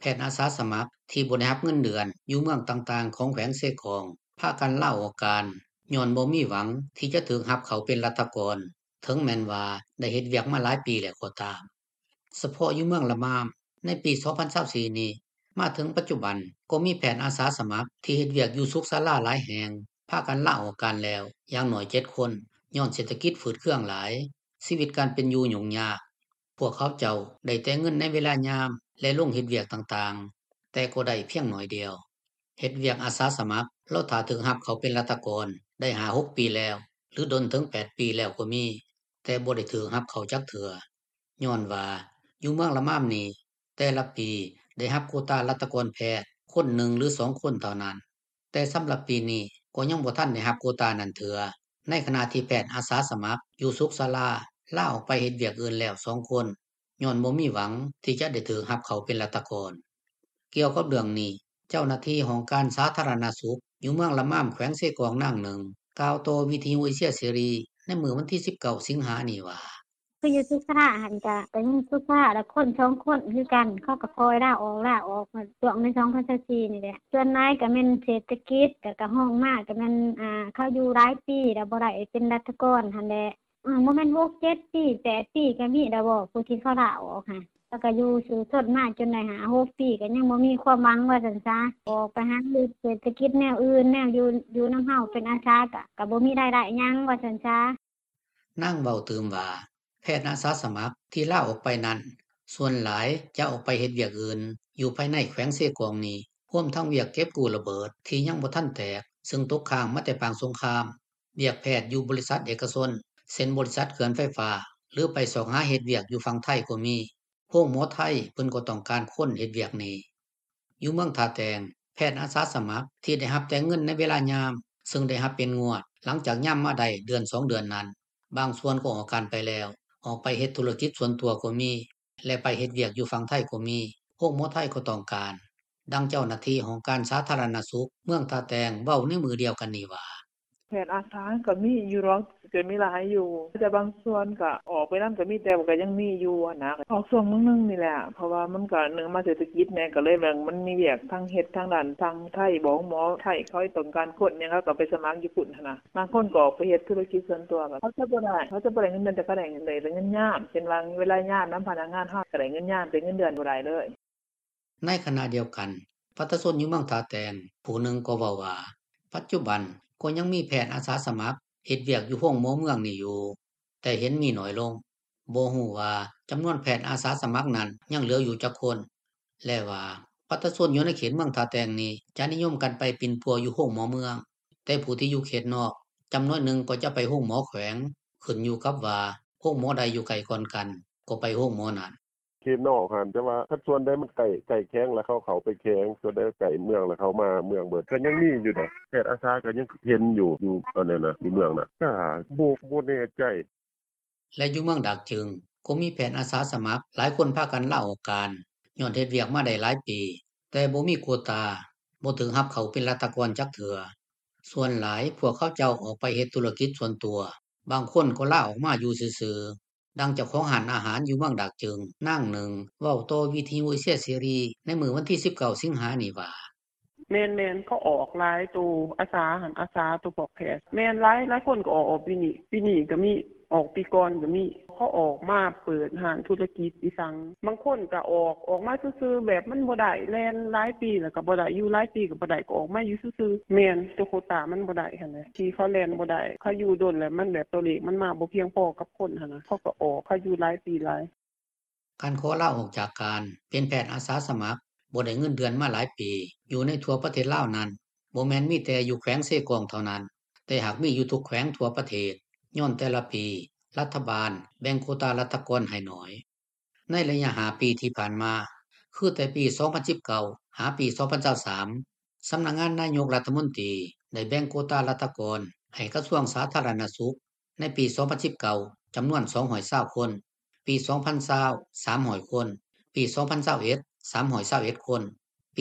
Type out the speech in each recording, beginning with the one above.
ทย์อาสาสมัครที่บ่ได้รับเงินเดือนอยู่เมืองต่างๆของแขวงเสกองพากันลาออกการย้อนบ่มีหวังที่จะถูกรับเข้าเป็นรัฐกรถึงแม้นว่าได้เฮ็ดเวียกมาหลายปีแล้วก็ตามเฉพาะอยู่เมืองละมามในปี2024นี้มาถึงปัจจุบันก็มีแผนอาสาสมัครที่เฮ็ดเวียกอยู่สุขศาลาหลายแห่งพากันลาออกการแล้วอย่างน้อย7คนย้อนเศรษฐกิจฝืดเคืองหลายชีวิตการเป็นอยู่ยุ่งยากพวกเขาเจ้าได้แต่เงินในเวลายามและลงเฮ็ดเวียกต่างๆแต่ก็ได้เพียงน้อยเดียวเฮ็ดเวียกอาสาสมัครแล้วถ้าถึงรับเขาเป็นรัฐกรได้5-6ปีแล้วหรือดนถึง8ปีแล้วก็มีแต่บ่ได้ถูกรับเข้าจักเทื่อย้อนว่าอยู่เมืองละมามนี้แต่ละปีได้รับโควตารัฐกรแพทย์คนหนึ่งหรือ2คนเท่านั้นแต่สำหรับปีนี้ก็ยังบ่ทันได้รับโควตานั้นเทื่อในขณะที่แพทย์อาสาสมัครอยู่สุขศาลาลาออกไปเฮ็ดเวียกอื่นแล้ว2คนย้อนบ่มีหวังที่จะได้ถูกรับเข้าเป็นรัฐกรเกี่ยวกับเรื่องนี้เจ้าหน้าที่ของการสาธารณสุขอยู่เมืองละม่ามแขวงเสกองนางหนึ่งกล่าวต่อวิทยุเอเชียเสรีในมื้อวันที่19สิงหานี้ว่าคืออยู่สุขภาหันก็เป็นสุขภาและคน2คนคือกันเขาก็คอยลาออกมาช่วงใน2024นี่แหละส่วนนายก็แม่นเศรษฐกิจก็ห้องมากก็แม่นเขาอยู่หลายปีแล้วบ่ได้เป็นรัฐกรหั่นแหละบ่แม่น6 7ปี8ปีก็มีแล้วบ่ผู้ที่เขาลาออกค่ะแล้วก็อยู่สู่ทนมาจนได้5-6ปีก็ยังบ่มีความหวังว่าซั่นซะออกไปหาเศรษฐกิจแนวอื่นแนวอยู่นำเฮาเป็นอาสาก็บ่มีรายได้หยังว่าซั่นซะนางเว้าเติมว่าแพทย์อาสาสมัครที่ลาออกไปนั้นส่วนหลายจะออกไปเฮ็ดเวียกอื่นอยู่ภายในแขวงเสกองนี้รวมทั้งเวียกเก็บกู้ระเบิดที่ยังบ่ทันแตกซึ่งตกค้างมาแต่ปางสงครามเวียกแพทย์อยู่บริษัทเอกชนเช่นบริษัทเขื่อนไฟฟ้าหรือไปสอหาเฮ็ดเวียกอยู่ฝั่งไทยก็มีโรงหมอไทยเพิ่นก็ต้องการคนเฮ็ดเวียกนี้อยู่เมืองท่าแตงแพทย์อาสาสมัครที่ได้รับแต่เงินในเวลายามซึ่งได้รับเป็นงวดหลังจากยามมาได้เดือน2เดือนนั้นบางส่วนก็ออกการไปแล้วออกไปเฮ็ดธุรกิจส่วนตัวก็มีและไปเฮ็ดเวียกอยู่ฝั่งไทยก็มีโรงหมอไทยก็ต้องการดังเจ้าหน้าที่ของการสาธารณสุขเมืองท่าแตงเว้าในมือเดียวกันนี้ว่าแผนอาสาก็มีอยู่หรอกก็มีหลายอยู่แต่บางส่วนก็ออกไปนำก็มีแต่ก็ยังมีอยู่นะออกช่วงนึงนี่แหละเพราะว่ามันก็เนื่องมาเศรษฐกิจแน่ก็เลยมันมีเวียกทั้งเฮ็ดทั้งด้านทางไทยบ่หมอไทยเขาต้องการคนเนี่ยเขาก็ไปสมัครอยู่พุ่นหั่นน่ะบางคนก็ออกไปเฮ็ดธุรกิจส่วนตัวก็เขาจะบ่ได้เงินเดือนแต่ก็ได้เงินเลยเงินยามเช่นว่าเวลายามนํพนักงานเฮาก็ได้เงินยามแต่เงินเดือนบ่ได้เลยในขณะเดียวกันประชาชนอยู่เมืองท่าแตงผู้หนึ่งก็เว้าว่าปัจจุบันก็ยังมีแพทย์อาสาสมัครเฮ็ดเวียกอยู่โรงหมอเมืองนี่อยู่แต่เห็นมีน้อยลงบ่ฮู้ว่าจำนวนแพทย์อาสาสมัครนั้นยังเหลืออยู่จักคนและว่าประชาชนอยู่ในเขตเมืองท่าแตงนี้จะนิยมกันไปปิ่นปัวอยู่โรงหมอเมืองแต่ผู้ที่อยู่เขตนอกจำนวนหนึ่งก็จะไปโรงหมอแขวงขึ้นอยู่กับว่าโรงหมอใดอยู่ไกลก่อนกันก็ไปโรงหมอนั้นเขตนอกหั่นแต่ว่าถ้าส่วนใดมันใกล้แข้งแล้วเขาไปแข้งส่วนใดไกลเมืองแล้วเขามาเมืองเบิดก็ยังมีอยู่นะแพทย์อาสาก็ยังเห็นอยู่อันนั้นน่ะอยู่เมืองน่ะก็บ่แน่ใจและอยู่เมืองดักจึงก็มีแผนอาสาสมัครหลายคนพากันลาออกการย้อนเฮ็ดเวียกมาได้หลายปีแต่บ่มีโควตาบ่ถึงรับเข้าเป็นรัฐกรจักเทื่อส่วนหลายพวกเขาเจ้าออกไปเฮ็ดธุรกิจส่วนตัวบางคนก็ลาออกมาอยู่ซื่อๆดังเจ้าของร้านอาหารอยู่เมืองดักจึงนางหนึ่งเว้าต่อวิทยุเอเชียเสรีในมื้อวันที่19สิงหานี้ว่าแม่นๆเขาออกหลายตัวอาสาหั่นอาสาตัวพวกแพทย์แม่นหลายคนก็ออกปีนี้ก็มีออกปีก่อนก็มีเขาออกมาเปิดร้านธุรกิจอีสังบางคนก็ออกมาซื่อๆแบบมันบ่ได้แล่นหลายปีแล้วก็บ่ได้อยู่หลายปีก็บ่ได้ก็ออกมาอยู่ซื่อๆแม่นตัวโควตามันบ่ได้หั่นแหละที่เขาแล่นบ่ได้เขาอยู่ดนแล้วมันแบบตัวเลขมันมาบ่เพียงพอกับคนหั่นน่ะเขาก็ออกเขาอยู่หลายปีหลายการขอลาออกจากการเป็นแพทย์อาสาสมัครบ่ได้เงินเดือนมาหลายปีอยู่ในทั่วประเทศลาวนั้นบ่แม่นมีแต่อยู่แขวงเซกองเท่านั้นแต่หากมีอยู่ทุกแขวงทั่วประเทศย้อนแต่ละปีรัฐบาลแบ่งโควตารัฐกรให้น้อยในระยะ5ปีที่ผ่านมาคือแต่ปี2019หาปี2023สำนักงานนายกรัฐมนตรีได้แบ่งโควตารัฐกรให้กระทรวงสาธารณสุขในปี2019จำนวน220คนปี2020 300คนปี2021 321คนปี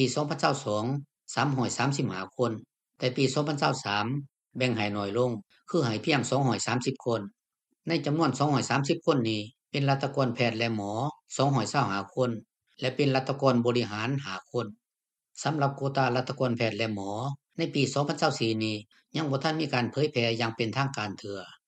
2022 335คนแต่ปี2023แบ่งให้น้อยลงคือให้เพียง230คนในจำนวน230คนนี้เป็นรัฐกรแพทย์และหมอ225คนและเป็นรัฐกรบริหาร5คนสำหรับโควตารัฐกรแพทย์และหมอในปี2024นี้ยังบ่ทันมีการเผยแพร่อย่างเป็นทางการเทื่อ